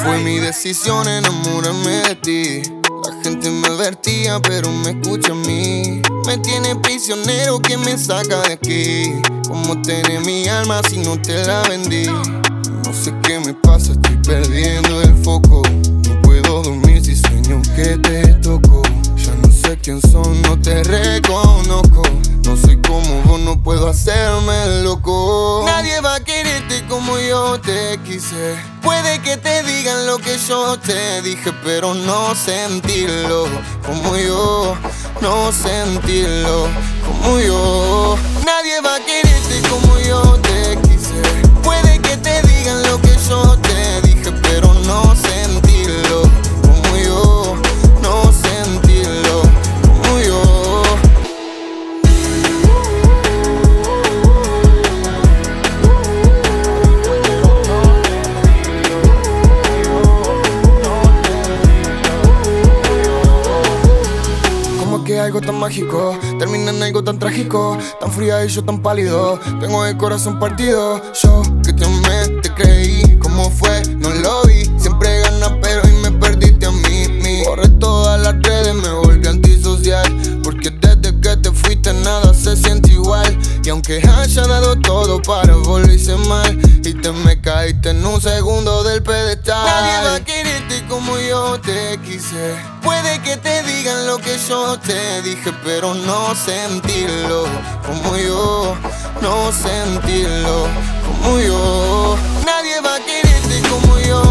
Fue mi decisión enamorarme de ti. La gente me advertía, pero me escucha a mí. Me tiene prisionero, que me saca de aquí. ¿Cómo tener mi alma si no te la vendí? No sé qué me pasa, estoy perdiendo el foco. No puedo dormir si sueño que te toco. Ya no sé quién son, no te reconozco. No soy como vos, no puedo hacerme loco. Nadie va a quererte como yo te quise. Puede que te digan lo que yo te dije, pero no sentirlo como yo. No sentirlo como yo. Nadie va a quererte como yo te quise. Puede que te digan lo que yo te dije, pero no sentirlo como yo. No sentirlo como yo. Que algo tan mágico termina en algo tan trágico, tan fría y yo tan pálido. Tengo el corazón partido. Yo que te amé, te creí. ¿Cómo fue? No lo vi. Siempre ganas, pero hoy me perdiste a mí. Borré todas las redes, me volví antisocial. Porque desde que te fuiste nada se siente igual. Y aunque haya dado todo para volverse mal, y te me caíste en un segundo del pedestal. Nadie va a quererte como yo te quise. Puede que te digan lo que yo te dije, pero no sentirlo como yo. No sentirlo como yo. Nadie va a quererte como yo